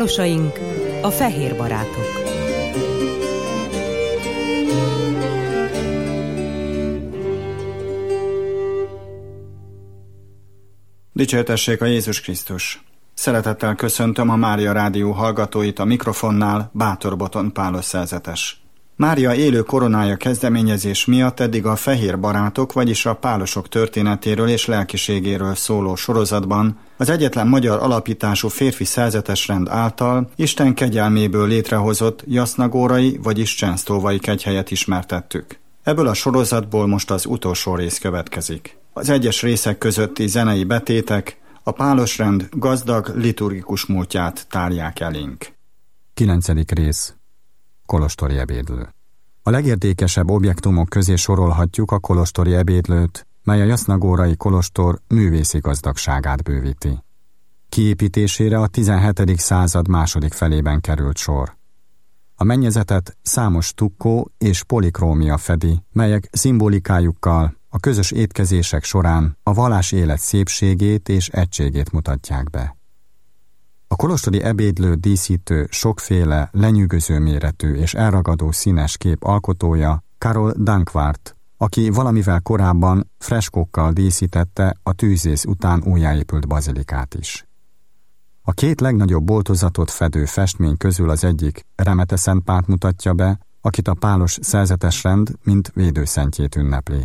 Pálosaink, a fehér barátok. Dicsértessék a Jézus Krisztus! Szeretettel köszöntöm a Mária Rádió hallgatóit, a mikrofonnál Bátor Boton Pálos szerzetes. Mária élő koronája kezdeményezés miatt eddig a fehér barátok, vagyis a pálosok történetéről és lelkiségéről szóló sorozatban az egyetlen magyar alapítású férfi szerzetesrend által Isten kegyelméből létrehozott jasznagórai, vagyis csensztóvai kegyhelyet ismertettük. Ebből a sorozatból most az utolsó rész következik. Az egyes részek közötti zenei betétek a pálosrend gazdag liturgikus múltját tárják elénk. 9. rész. Kolostori ebédlő. A legértékesebb objektumok közé sorolhatjuk a kolostori ebédlőt, mely a jasznagórai kolostor művészi gazdagságát bővíti. Kiépítésére a 17. század második felében került sor. A mennyezetet számos stukkó és polikrómia fedi, melyek szimbolikájukkal a közös étkezések során a vallási élet szépségét és egységét mutatják be. A kolostori ebédlő díszítő sokféle, lenyűgöző méretű és elragadó színes kép alkotója Karol Dankvárt, aki valamivel korábban freskókkal díszítette a tűzész után újjáépült bazilikát is. A két legnagyobb boltozatot fedő festmény közül az egyik Remete Szentpált mutatja be, akit a pálos szerzetesrend mint védőszentjét ünnepli.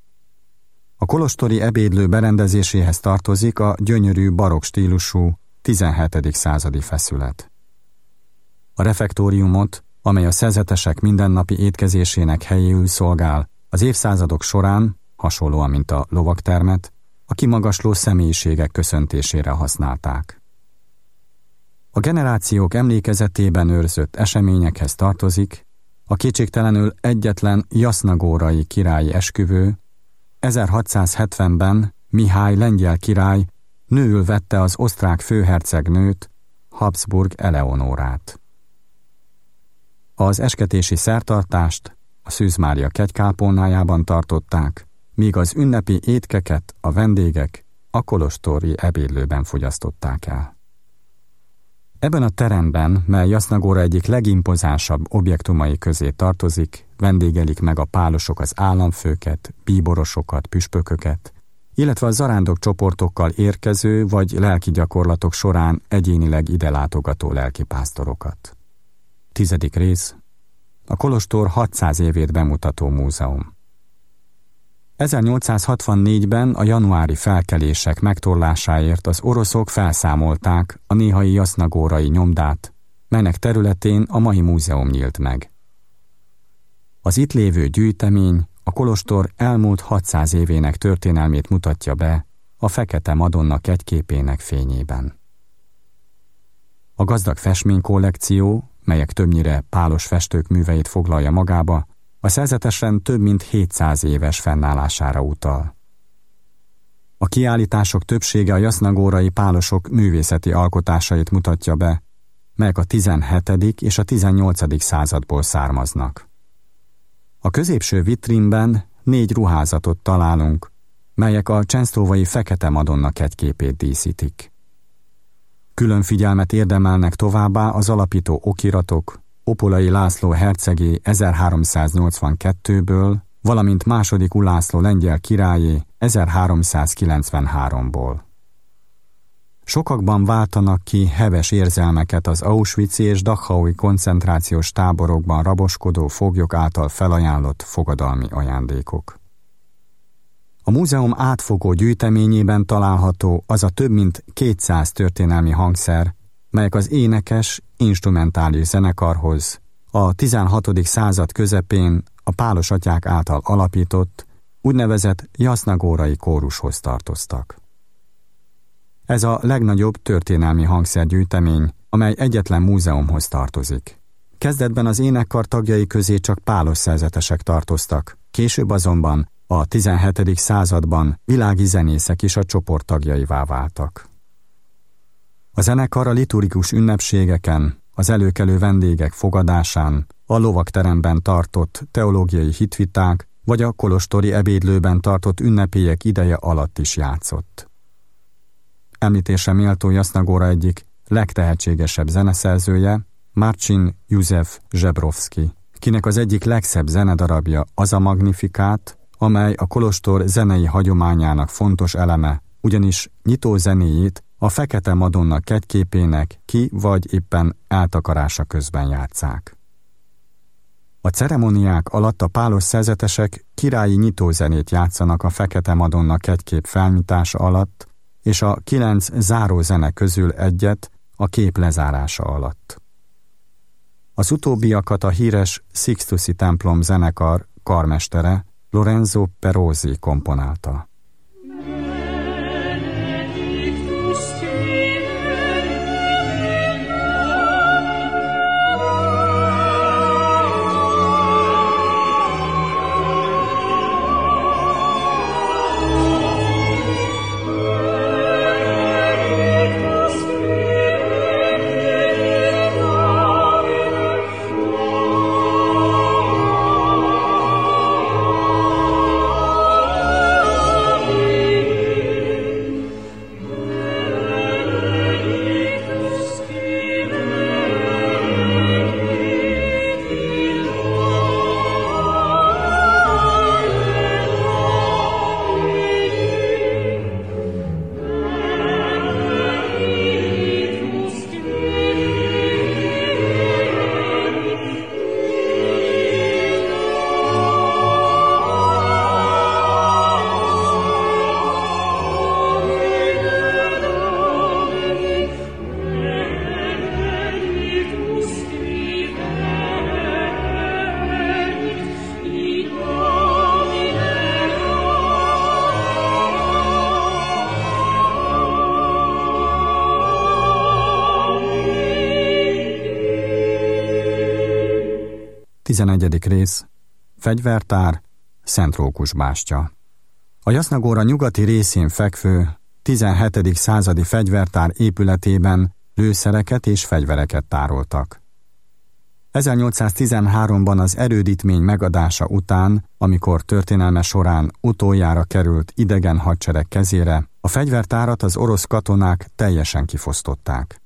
A kolostori ebédlő berendezéséhez tartozik a gyönyörű barokk stílusú 17. századi feszület. A refektóriumot, amely a szerzetesek mindennapi étkezésének helyéül szolgál, az évszázadok során, hasonlóan mint a lovagtermet, a kimagasló személyiségek köszöntésére használták. A generációk emlékezetében őrzött eseményekhez tartozik a kétségtelenül egyetlen jasznagórai királyi esküvő. 1670-ben Mihály lengyel király nőül vette az osztrák főhercegnőt, Habsburg Eleonórát. Az esketési szertartást a Szűz Mária kegykápolnájában tartották, míg az ünnepi étkeket a vendégek a kolostori ebédlőben fogyasztották el. Ebben a teremben, mely Jasznagóra egyik legimpozánsabb objektumai közé tartozik, vendégelik meg a pálosok az államfőket, bíborosokat, püspököket, illetve a zarándok csoportokkal érkező vagy lelki gyakorlatok során egyénileg ide látogató lelkipásztorokat. 10. rész. A kolostor 600 évét bemutató múzeum. 1864-ben a januári felkelések megtorlásáért az oroszok felszámolták a néhai jasznagórai nyomdát, melynek területén a mai múzeum nyílt meg. Az itt lévő gyűjtemény a kolostor elmúlt 600 évének történelmét mutatja be a Fekete Madonna kegyképének fényében. A gazdag festménykollekció, melyek többnyire pálos festők műveit foglalja magába, a szerzetesrend több mint 700 éves fennállására utal. A kiállítások többsége a jasznagórai pálosok művészeti alkotásait mutatja be, melyek a 17. és a 18. századból származnak. A középső vitrínben 4 ruházatot találunk, melyek a csensztóvai Fekete Madonna kegyképét díszítik. Külön figyelmet érdemelnek továbbá az alapító okiratok, Opolai László hercegé 1382-ből, valamint második Ulászló lengyel királyé 1393-ból. Sokakban váltanak ki heves érzelmeket az Auschwitz-i és Dachaui koncentrációs táborokban raboskodó foglyok által felajánlott fogadalmi ajándékok. A múzeum átfogó gyűjteményében található az a több mint 200 történelmi hangszer, melyek az énekes, instrumentális zenekarhoz a 16. század közepén a pálos atyák által alapított, úgynevezett jasznagórai kórushoz tartoztak. Ez a legnagyobb történelmi hangszergyűjtemény, amely egyetlen múzeumhoz tartozik. Kezdetben az énekkar tagjai közé csak pálos szerzetesek tartoztak, később azonban a 17. században világi zenészek is a csoport tagjaivá váltak. A zenekar a liturgikus ünnepségeken, az előkelő vendégek fogadásán, a lovagteremben tartott teológiai hitviták vagy a kolostori ebédlőben tartott ünnepélyek ideje alatt is játszott. Említésre méltó Jasznagóra egyik legtehetségesebb zeneszerzője, Marcin József Zsebrowski, kinek az egyik legszebb zenedarabja az a Magnifikát, amely a kolostor zenei hagyományának fontos eleme, ugyanis nyitó zenéjét a Fekete Madonna kegyképének ki vagy éppen eltakarása közben játsszák. A ceremóniák alatt a pálos szerzetesek királyi nyitózenét játszanak a Fekete Madonna kegykép felnyitása alatt, és a 9 zárózene közül egyet a kép lezárása alatt. Az utóbbiakat a híres Sixtusi templom zenekar karmestere Lorenzo Perosi komponálta. Tizenegyedik rész. Fegyvertár, Szent Rókus bástya. A Jasna-góra nyugati részén fekvő 17. századi fegyvertár épületében lőszereket és fegyvereket tároltak. 1813-ban az erődítmény megadása után, amikor történelme során utoljára került idegen hadsereg kezére, a fegyvertárat az orosz katonák teljesen kifosztották.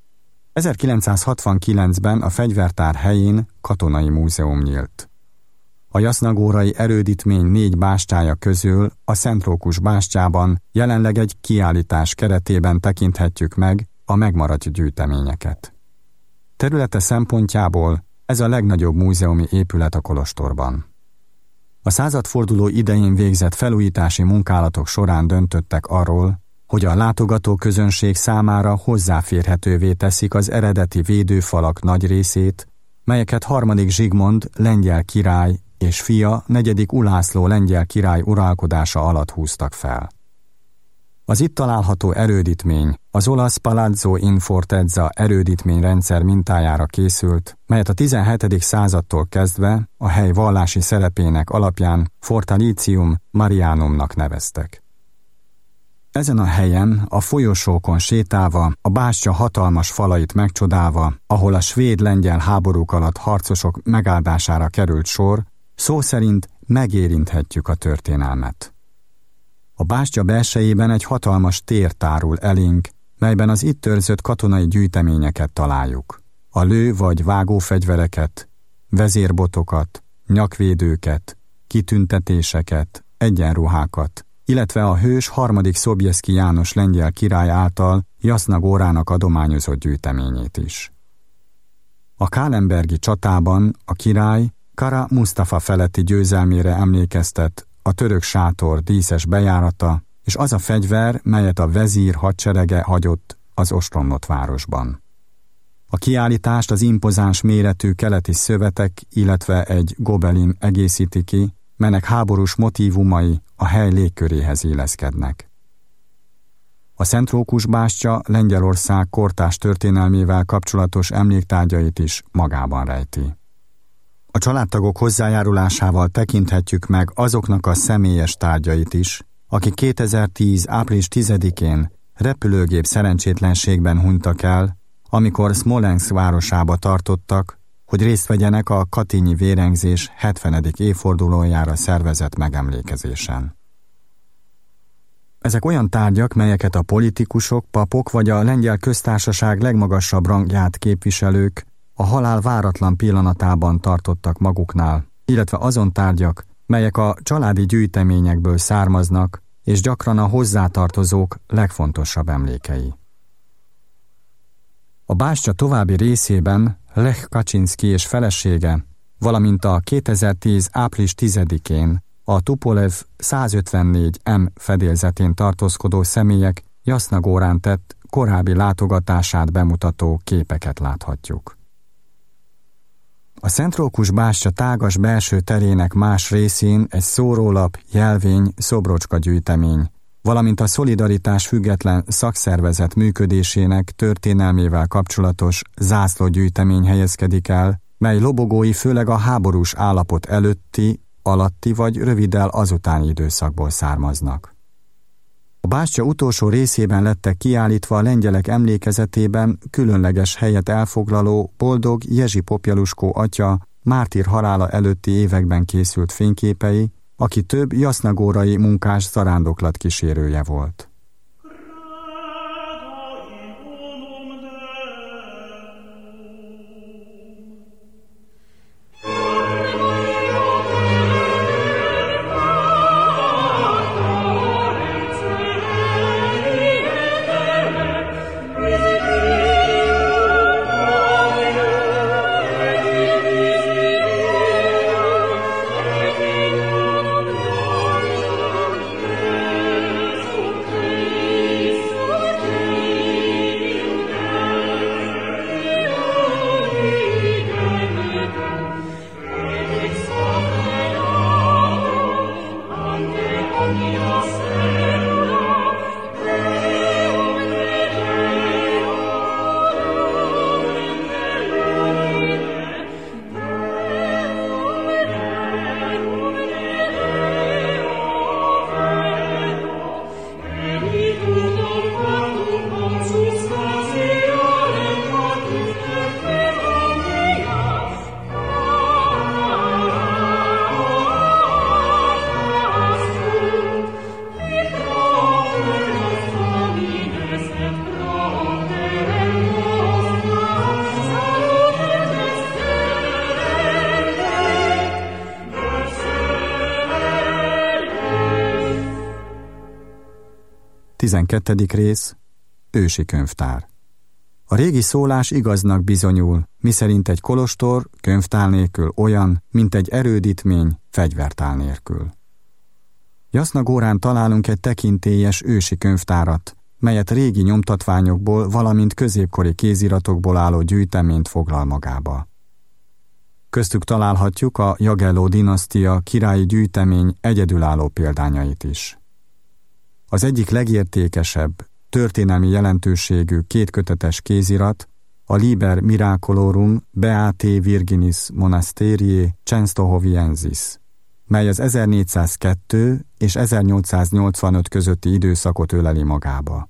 1969-ben a fegyvertár helyén katonai múzeum nyílt. A jasna-górai erődítmény 4 bástyája közül a Szent Rókus bástyában jelenleg egy kiállítás keretében tekinthetjük meg a megmaradt gyűjteményeket. Területe szempontjából ez a legnagyobb múzeumi épület a kolostorban. A századforduló idején végzett felújítási munkálatok során döntöttek arról, hogy a látogató közönség számára hozzáférhetővé teszik az eredeti védőfalak nagy részét, melyeket 3. Zsigmond lengyel király és fia 4. Ulászló lengyel király uralkodása alatt húztak fel. Az itt található erődítmény az olasz Palazzo in Fortezza erődítményrendszer mintájára készült, melyet a 17. századtól kezdve a hely vallási szerepének alapján Fortalicium Marianumnak neveztek. Ezen a helyen, a folyosókon sétálva, a bástya hatalmas falait megcsodálva, ahol a svéd-lengyel háborúk alatt harcosok megáldására került sor, szó szerint megérinthetjük a történelmet. A bástya belsejében egy hatalmas tér tárul elénk, melyben az itt őrzött katonai gyűjteményeket találjuk. A lő- vagy vágófegyvereket, vezérbotokat, nyakvédőket, kitüntetéseket, egyenruhákat, illetve a hős 3. Sobieski János lengyel király által Jasna-górának adományozott gyűjteményét is. A Kahlenbergi csatában a király Kara Mustafa feletti győzelmére emlékeztet a török sátor díszes bejárata, és az a fegyver, melyet a vezír hadserege hagyott az ostromlott városban. A kiállítást az impozáns méretű keleti szövetek, illetve egy gobelin egészíti ki, melynek háborús motívumai a hely légköréhez illeszkednek. A Szent Rókus bástya Lengyelország kortárs történelmével kapcsolatos emléktárgyait is magában rejti. A családtagok hozzájárulásával tekinthetjük meg azoknak a személyes tárgyait is, akik 2010. április 10-én repülőgép szerencsétlenségben hunytak el, amikor Szmolenszk városába tartottak, hogy részt vegyenek a katynyi vérengzés 70. évfordulójára szervezett megemlékezésen. Ezek olyan tárgyak, melyeket a politikusok, papok vagy a lengyel köztársaság legmagasabb rangját képviselők a halál váratlan pillanatában tartottak maguknál, illetve azon tárgyak, melyek a családi gyűjteményekből származnak, és gyakran a hozzátartozók legfontosabb emlékei. A bástya további részében Lech Kaczynszki és felesége, valamint a 2010. április 10-én a Tupolev 154M fedélzetén tartózkodó személyek Jasznagórán tett korábbi látogatását bemutató képeket láthatjuk. A Szentrókus bástya tágas belső terének más részén egy szórólap, jelvény, szobrocska gyűjtemény, valamint a Szolidaritás független szakszervezet működésének történelmével kapcsolatos zászlógyűjtemény helyezkedik el, mely lobogói főleg a háborús állapot előtti, alatti vagy röviddel azutáni időszakból származnak. A bástya utolsó részében lettek kiállítva a lengyelek emlékezetében különleges helyet elfoglaló boldog Jezsi Popieluskó atya mártír halála előtti években készült fényképei, aki több jasznagórai munkás zarándoklat kísérője volt. Tizenkettedik rész. Ősi könyvtár. A régi szólás igaznak bizonyul, miszerint egy kolostor könyvtár nélkül olyan, mint egy erődítmény fegyvertár nélkül. Jasznagórán találunk egy tekintélyes ősi könyvtárat, melyet régi nyomtatványokból, valamint középkori kéziratokból álló gyűjteményt foglal magába. Köztük találhatjuk a Jagelló dinasztia királyi gyűjtemény egyedülálló példányait is. Az egyik legértékesebb, történelmi jelentőségű kétkötetes kézirat a Liber Miracolorum Beatae Virginis Monasterii Częstochowiensis, mely az 1402 és 1885 közötti időszakot öleli magába.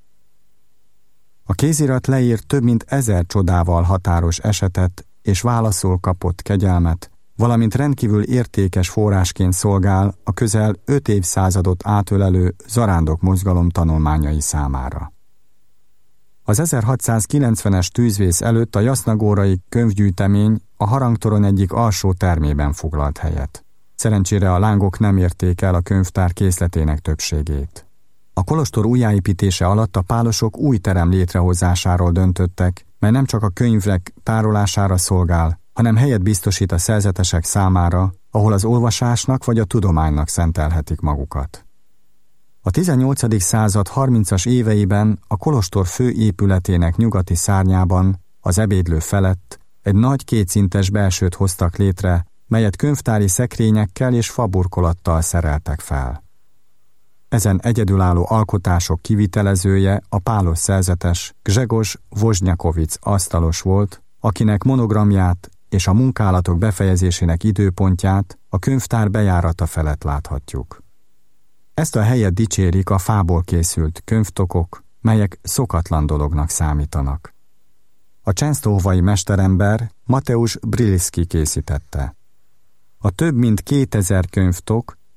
A kézirat leír több mint 1000 csodával határos esetet és válaszul kapott kegyelmet, valamint rendkívül értékes forrásként szolgál a közel 5 évszázadot átölelő zarándok mozgalom tanulmányai számára. Az 1690-es tűzvész előtt a jasznagórai könyvgyűjtemény a harangtoron egyik alsó termében foglalt helyet. Szerencsére a lángok nem érték el a könyvtár készletének többségét. A kolostor újjáépítése alatt a pálosok új terem létrehozásáról döntöttek, mely nem csak a könyvek tárolására szolgál, hanem helyet biztosít a szerzetesek számára, ahol az olvasásnak vagy a tudománynak szentelhetik magukat. A 18. század 30-as éveiben a kolostor fő épületének nyugati szárnyában, az ebédlő felett egy nagy kétszintes belsőt hoztak létre, melyet könyvtári szekrényekkel és faburkolattal szereltek fel. Ezen egyedülálló alkotások kivitelezője a pálos szerzetes Grzegorz Woźniakowicz asztalos volt, akinek monogramját és a munkálatok befejezésének időpontját a könyvtár bejárata felett láthatjuk. Ezt a helyet dicsérik a fából készült könyvtokok, melyek szokatlan dolognak számítanak. A częstochowi mesterember Mateusz Brilski készítette. A több mint 2000 könyvtok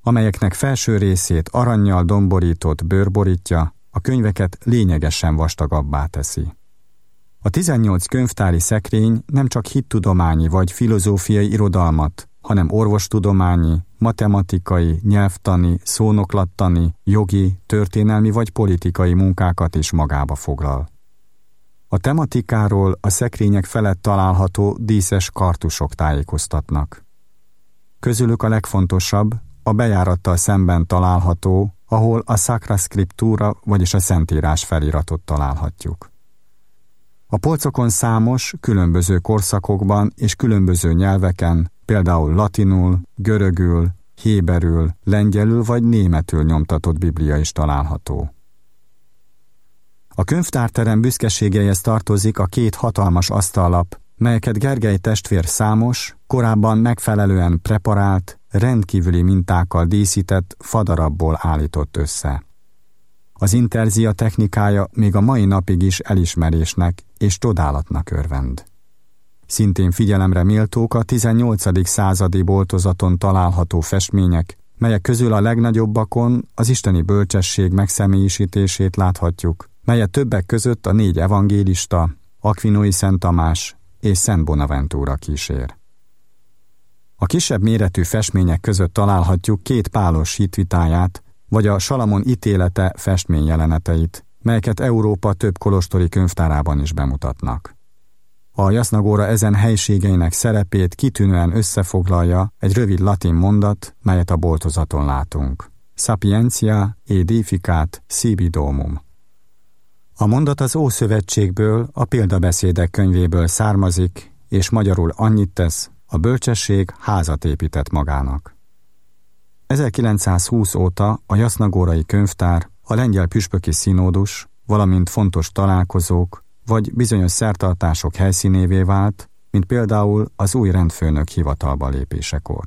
amelyeknek felső részét arannyal domborított bőr borítja, a könyveket lényegesen vastagabbá teszi. A 18 könyvtári szekrény nem csak hittudományi vagy filozófiai irodalmat, hanem orvostudományi, matematikai, nyelvtani, szónoklattani, jogi, történelmi vagy politikai munkákat is magába foglal. A tematikáról a szekrények felett található díszes kartusok tájékoztatnak. Közülük a legfontosabb a bejárattal szemben található, ahol a Sacra Scriptura, vagyis a Szentírás feliratot találhatjuk. A polcokon számos, különböző korszakokban és különböző nyelveken, például latinul, görögül, héberül, lengyelül vagy németül nyomtatott biblia is található. A könyvtárterem büszkeségeihez tartozik a 2 hatalmas asztallap, melyeket Gergely testvér számos, korábban megfelelően preparált, rendkívüli mintákkal díszített fadarabból állított össze. Az interzia technikája még a mai napig is elismerésnek és csodálatnak örvend. Szintén figyelemre méltók a 18. századi boltozaton található festmények, melyek közül a legnagyobbakon az isteni bölcsesség megszemélyisítését láthatjuk, melyet többek között a 4 evangélista, Aquinói Szent Tamás és Szent Bonaventura kísér. A kisebb méretű festmények között találhatjuk 2 pálos hitvitáját, vagy a Salamon ítélete festményjeleneteit, melyeket Európa több kolostori könyvtárában is bemutatnak. A Jasna-góra ezen helységeinek szerepét kitűnően összefoglalja egy rövid latin mondat, melyet a boltozaton látunk. Sapientia edificat sibi domum. A mondat az Ószövetségből, a példabeszédek könyvéből származik, és magyarul annyit tesz, a bölcsesség házat épített magának. 1920 óta a Jasna-górai könyvtár, a lengyel püspöki színódus, valamint fontos találkozók vagy bizonyos szertartások helyszínévé vált, mint például az új rendfőnök hivatalba lépésekor.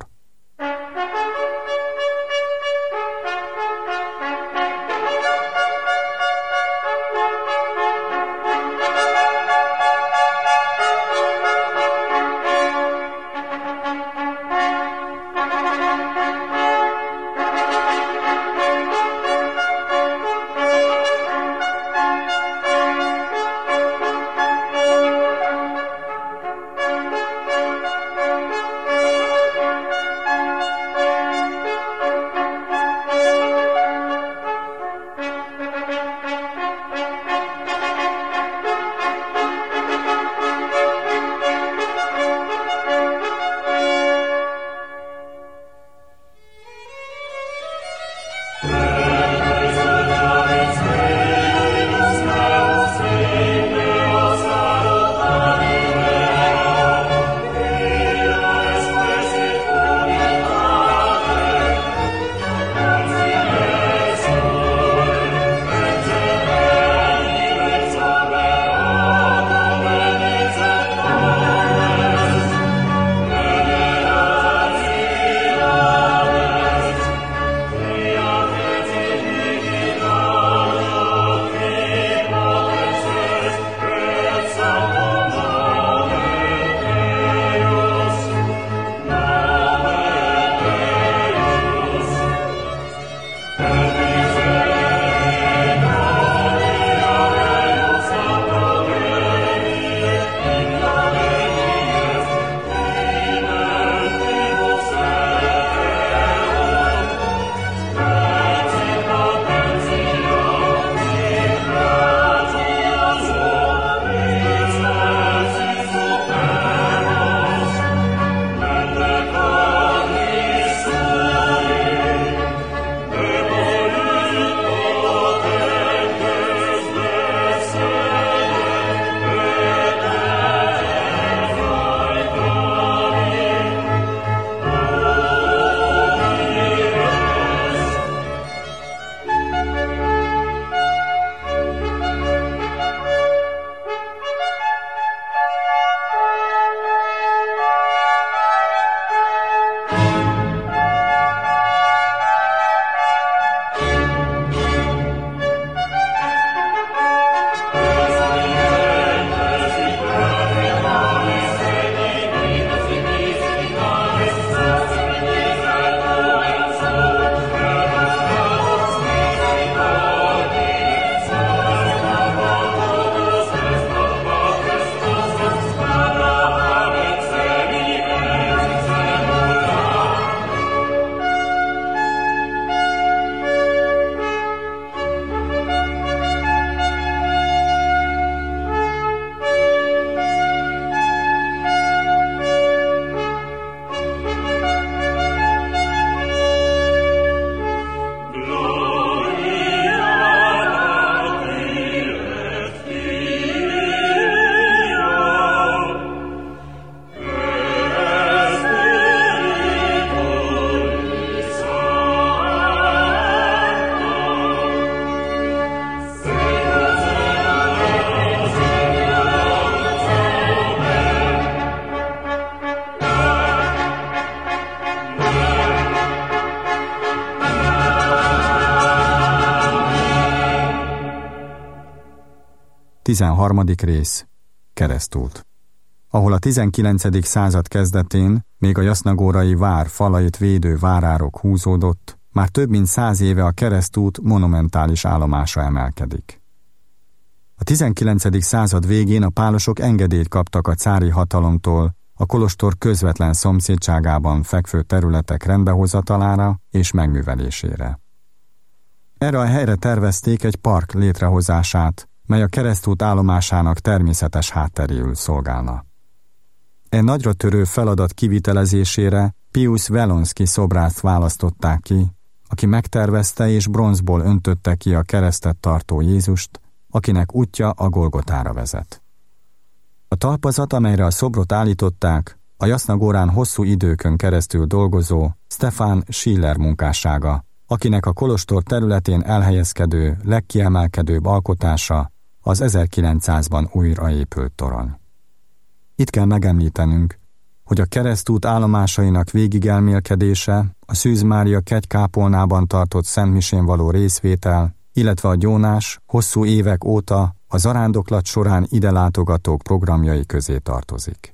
13. rész. Keresztút. Ahol a 19. század kezdetén még a jasznagórai vár falait védő várárok húzódott, már több mint 100 éve a keresztút monumentális állomása emelkedik. A 19. század végén a pálosok engedélyt kaptak a cári hatalomtól a kolostor közvetlen szomszédságában fekvő területek rendbehozatalára és megművelésére. Erre a helyre tervezték egy park létrehozását, mely a keresztút állomásának természetes hátteréül szolgálna. E nagyra törő feladat kivitelezésére Pius Velonszky szobrászt választották ki, aki megtervezte és bronzból öntötte ki a keresztet tartó Jézust, akinek útja a Golgotára vezet. A talpazat, amelyre a szobrot állították, a Jasznagórán hosszú időkön keresztül dolgozó Stefan Schiller munkássága, akinek a kolostor területén elhelyezkedő legkiemelkedőbb alkotása az 1900-ban újraépült torony. Itt kell megemlítenünk, hogy a keresztút állomásainak végigelmélkedése, a Szűz Mária kegykápolnában tartott szentmisén való részvétel, illetve a gyónás hosszú évek óta a zarándoklat során ide látogatók programjai közé tartozik.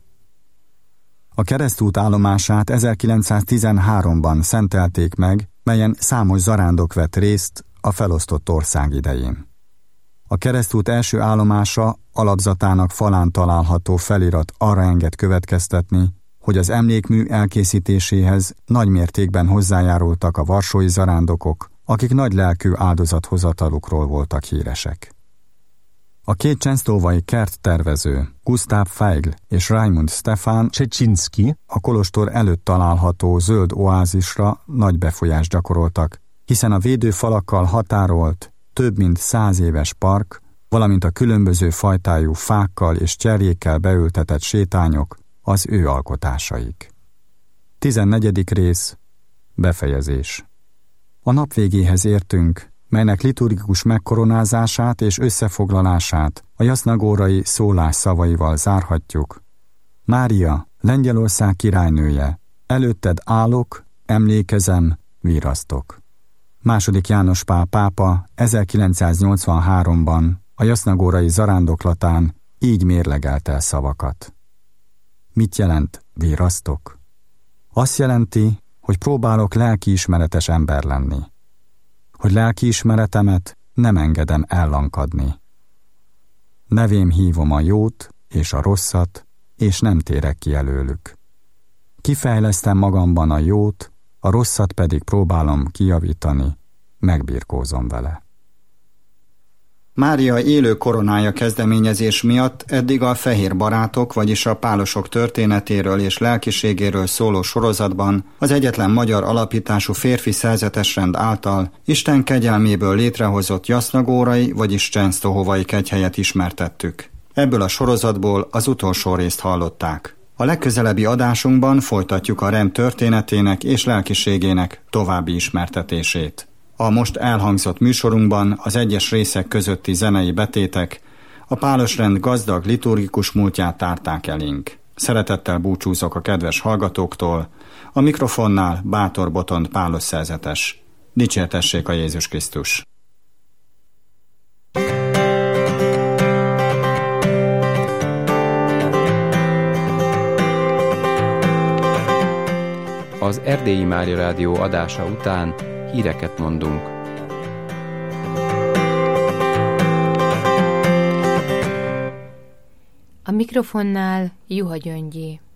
A keresztút állomását 1913-ban szentelték meg, melyen számos zarándok vett részt a felosztott ország idején. A keresztút első állomása alapzatának falán található felirat arra enged következtetni, hogy az emlékmű elkészítéséhez nagy mértékben hozzájárultak a varsói zarándokok, akik nagy lelkű áldozathozatalukról voltak híresek. A két csensztóvai kerttervező, Gustav Feigl és Raimund Stefan Csecinski a kolostor előtt található zöld oázisra nagy befolyást gyakoroltak, hiszen a védőfalakkal határolt, több mint 100 éves park, valamint a különböző fajtájú fákkal és cserjékkel beültetett sétányok az ő alkotásaik. 14. rész. Befejezés. A nap végéhez értünk, melynek liturgikus megkoronázását és összefoglalását a jasznagórai szólás szavaival zárhatjuk. Mária, Lengyelország királynője, előtted állok, emlékezem, virrasztok. II. János Pál pápa 1983-ban a jasznagórai zarándoklatán így mérlegelte szavakat. Mit jelent virrasztok? Azt jelenti, hogy próbálok lelkiismeretes ember lenni. Hogy lelkiismeretemet nem engedem ellankadni. Nevém hívom a jót és a rosszat, és nem térek ki előlük. Kifejlesztem magamban a jót, a rosszat pedig próbálom kijavítani, megbirkózom vele. Mária élő koronája kezdeményezés miatt eddig a Fehér Barátok, vagyis a pálosok történetéről és lelkiségéről szóló sorozatban az egyetlen magyar alapítású férfi szerzetesrend által Isten kegyelméből létrehozott jasznagórai, vagyis csensztohovai kegyhelyet ismertettük. Ebből a sorozatból az utolsó részt hallották. A legközelebbi adásunkban folytatjuk a rend történetének és lelkiségének további ismertetését. A most elhangzott műsorunkban az egyes részek közötti zenei betétek a pálosrend gazdag liturgikus múltját tárták elénk. Szeretettel búcsúzok a kedves hallgatóktól, a mikrofonnál Bátor Botond Pálos szerzetes. Dicsértessék a Jézus Krisztus! Az Erdélyi Mária Rádió adása után híreket mondunk. A mikrofonnál Juha Gyöngyi.